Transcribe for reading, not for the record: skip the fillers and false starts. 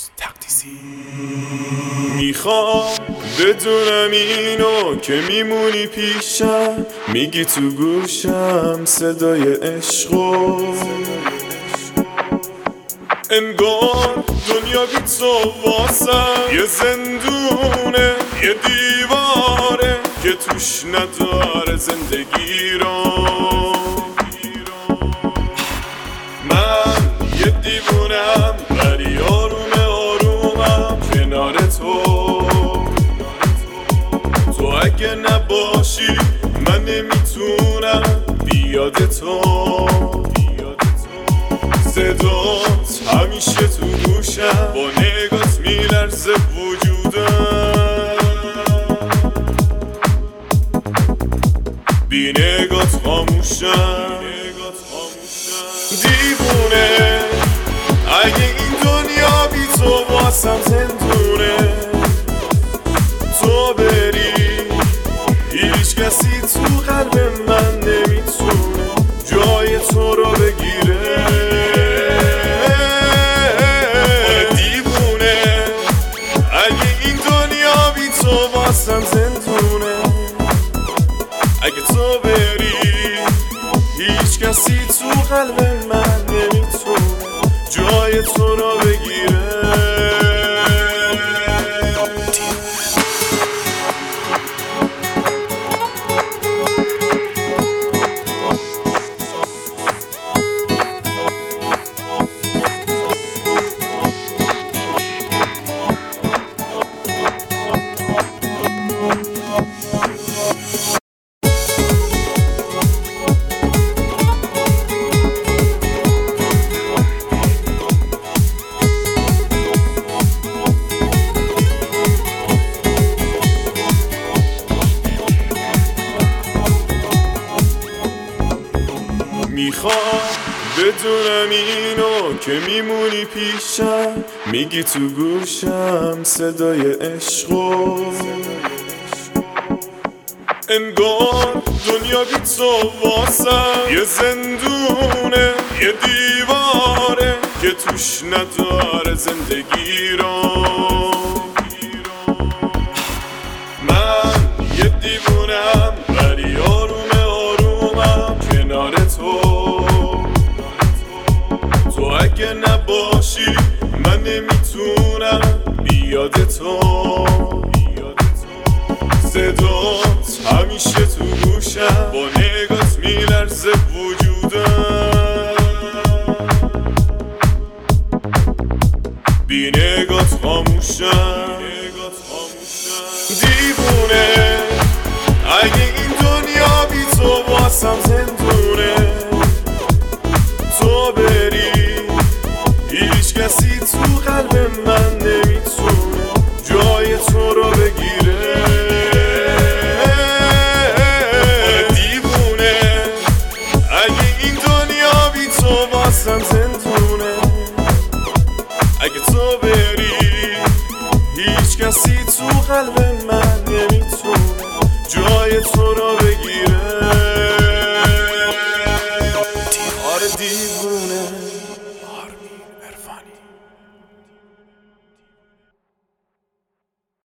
تقدیسی. میخوام بدونم اینو که میمونی پیشم، میگی تو گوشم صدای عشقو، انگار دنیا بی تو واسم یه زندونه، یه دیواره که توش نداره زندگی رو. من یه دیوونم ولی آرومم کنار تو. تو اگه نباشی من نمیتونم بیاد تو. صدات همیشه تو گوشم، با نگات میلرزه وجودم. بی نگات خاموشم. دیوونه اگه این دنیا بی تو واسم زندونه. تو بری هیچ کسی تو قلب من نمیتونه جای تو رو بگیره. دیوونه اگه این دنیا بی تو واسم زندونه. اگه تو بری هیچ کسی تو قلب من نمیتونه جای تو رو بگیره. میخوام بدونم اینو که میمونی پیشم، میگی تو گوشم صدای عشقو، انگار دنیا بی تو واسم یه زندونه، یه دیواره که توش نداره زندگی رو. من یه دیوونم ولی آرومم کنار تو. تو اگه نباشی من نمیتونم بیاد تو. صدات همیشه تو گوشم، با نگات میلرزه وجودم. بی نگات خاموشم. دیوونه اگه این دنیا بی تو واسم زندونه. تو بری هیچ کسی تو قلب من نمیتونه جای تو رو بگیره. دیوونه اگه این دنیا بی تو واسم زندونه. اگه تو بری هیچ کسی تو قلب من نمیتونه جای تو رو